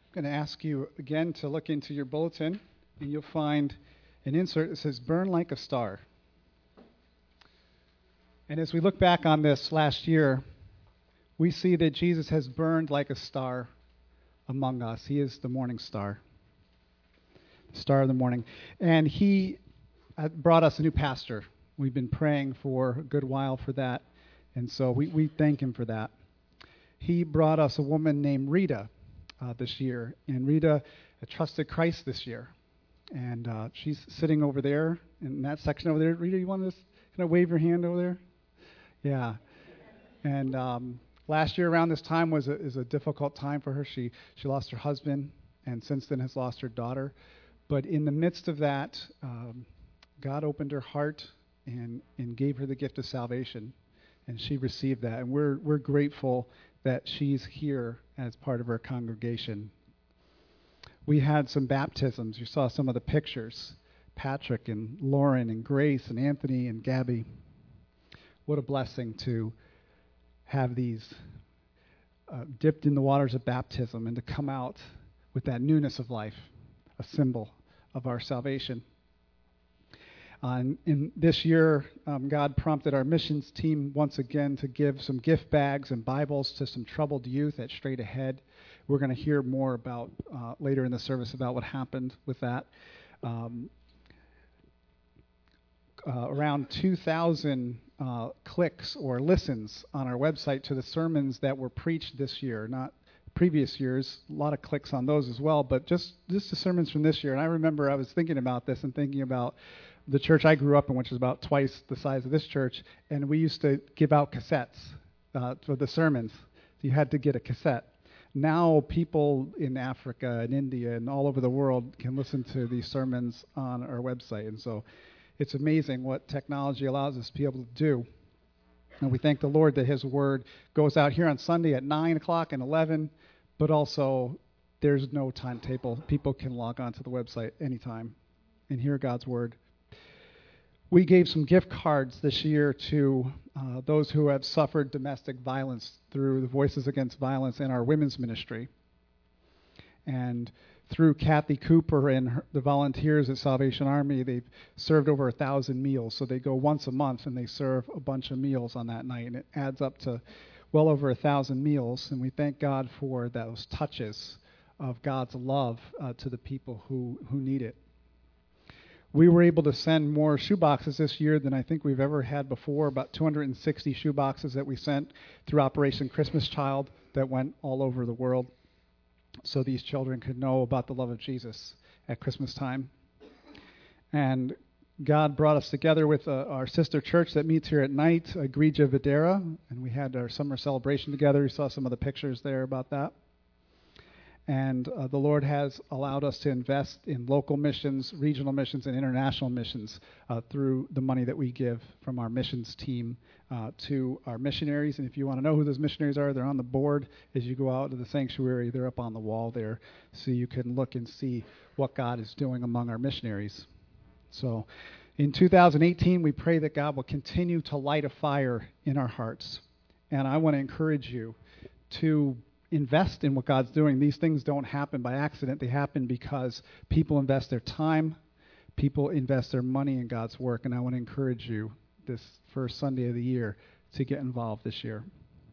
I'm going to ask you again to look into your bulletin, and you'll find an insert that says "Burn like a star." And as we look back on this last year, we see that Jesus has burned like a star among us. He is the morning star, star of the morning. And he brought us a new pastor. We've been praying for a good while for that, and so we thank him for that. He brought us a woman named Rita this year, and Rita trusted Christ this year. And she's sitting over there in that section over there. Rita, you want to just kind of wave your hand over there? Yeah. And last year around this time is a difficult time for her. She lost her husband, and since then has lost her daughter. But in the midst of that, God opened her heart and gave her the gift of salvation, and she received that. And we're grateful that she's here as part of our congregation. We had some baptisms. You saw some of the pictures. Patrick and Lauren and Grace and Anthony and Gabby. What a blessing to have these dipped in the waters of baptism and to come out with that newness of life, a symbol of our salvation. In this year, God prompted our missions team once again to give some gift bags and Bibles to some troubled youth at Straight Ahead. We're going to hear more about later in the service about what happened with that. Around 2,000 clicks or listens on our website to the sermons that were preached this year, not previous years. A lot of clicks on those as well, but just the sermons from this year. And I remember I was thinking about this and thinking about the church I grew up in, which is about twice the size of this church, and we used to give out cassettes for the sermons. You had to get a cassette. Now people in Africa and India and all over the world can listen to these sermons on our website, and so it's amazing what technology allows us to be able to do. And we thank the Lord that His Word goes out here on Sunday at 9 o'clock and 11, but also there's no timetable. People can log on to the website anytime and hear God's Word. We gave some gift cards this year to those who have suffered domestic violence through the Voices Against Violence in our women's ministry. And through Kathy Cooper and the volunteers at Salvation Army, they've served over 1,000 meals. So they go once a month and they serve a bunch of meals on that night. And it adds up to well over 1,000 meals. And we thank God for those touches of God's love to the people who need it. We were able to send more shoeboxes this year than I think we've ever had before, about 260 shoeboxes that we sent through Operation Christmas Child that went all over the world so these children could know about the love of Jesus at Christmas time. And God brought us together with our sister church that meets here at night, Igreja Videira, and we had our summer celebration together. You saw some of the pictures there about that. And the Lord has allowed us to invest in local missions, regional missions, and international missions through the money that we give from our missions team to our missionaries. And if you want to know who those missionaries are, they're on the board. As you go out to the sanctuary, they're up on the wall there, so you can look and see what God is doing among our missionaries. So in 2018, we pray that God will continue to light a fire in our hearts. And I want to encourage you to invest in what God's doing. These things don't happen by accident. They happen because people invest their time, people invest their money in God's work, and I want to encourage you this first Sunday of the year to get involved this year.